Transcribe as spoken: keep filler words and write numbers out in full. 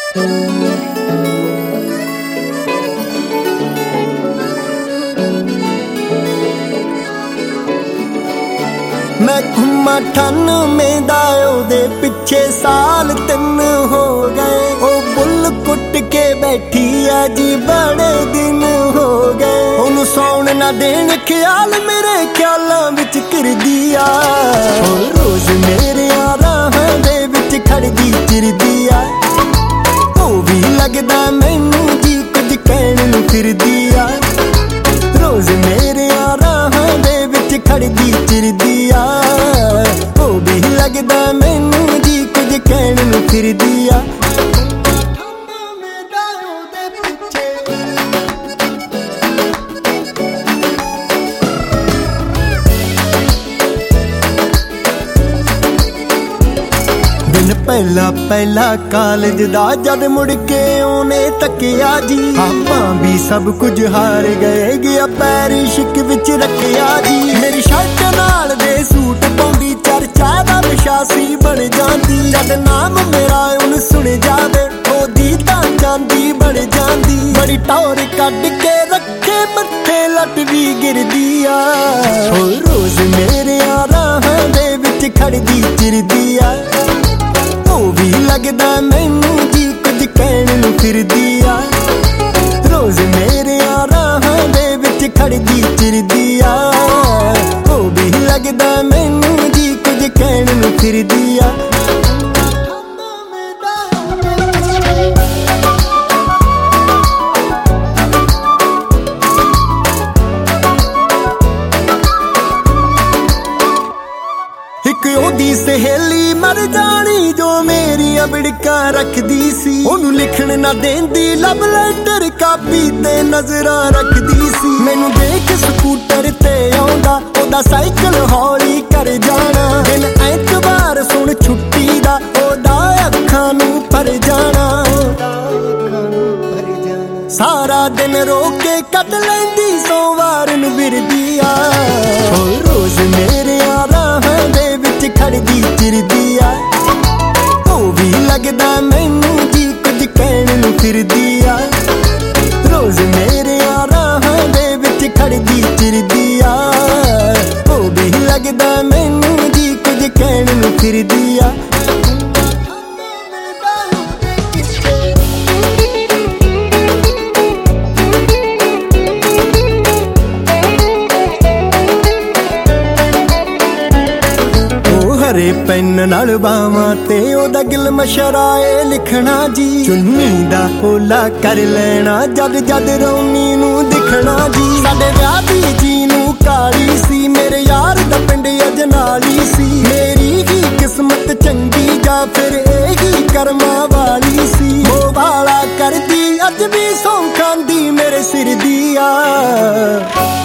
मैं घुमा अठानवे दा ओदे पिछे साल तिन हो गए। ओ बुल कुट के बैठी आ जी बड़े दिन हो गए। ओनू सौण ना देण ख्याल मेरे ख्यालां विच घिरदी आ। ओ रोज मेरे राहां दे विच खड़दी चिरदी आ। ओ भी लगदा मैनू जी कुछ कहण नूं फिरदी आ। रोज मेरे राहां दे विच खड़दी चिरदी आ। ओ भी लगदा मैनू जी कुछ कहण नूं फिरदी आ। दिन पहला पहला कालज दा जद मुड़ के ओने तकिया जी। आपां भी सब कुछ हार गए, गया पैर इश्क विच रखिया जी। मेरी शर्ट नाल दे सूट पाउंदी चर्चा दा विशासी बन जांदी। जद नाम मेरा उन सुन जावे ओदी तां चांदी बन जांदी। बड़ी टौर कढ के रखे मत्थे लट भी गिरदी आ। ओ रोज मेरे राहां दे विच खड़दी चिरदी आ। ओ भी लगदा मैनू जी कुछ कहण नूं फिरदी आ। रोज मेरे राहां दे विच खड़दी चिरदी आ। ओ भी लगदा मैनू जी कुछ कहण नूं फिरदी आ। इक ओदी सहेली मर जानी जो मेरियां बिड़कां रखदी सी। ओनू लिखण ना देंदी लव लेटर कापी ते नजरां रखदी सी। मैनू देख स्कूटर ते आउंदा ओदा साइकिल हौली कर जाना। दिन ऐतवार सुन छुट्टी दा ओदा अखां नूं भर जाना। सारा दिन रो के कट लैंदी सोमवार नूं बिरदी आ। ओ रोज मेरे राहां दे विच खड़दी चिरदी आ। ओ भी लगदा मैनू जी कुछ कहण नूं फिरदी आ। रोज मेरे राहां दे विच खड़दी चिरदी आ। ओ भी लगदा मैनू जी कुछ कहण नूं फिरदी आ। हरे पेन नाल बावां ते ओदा गिल मशराए लिखना जी। चुन्नी दा ओला कर लेना जद जद रौनी नूं दिखना जी। साडे विआह दी जी नूं काली सी मेरे यार दा पिंड अजनाली सी। मेरी ही किस्मत चंगी जा फिर एही करमां वाली सी। ओ वाला करदी अज भी सौं खांदी मेरे सिर दी आ।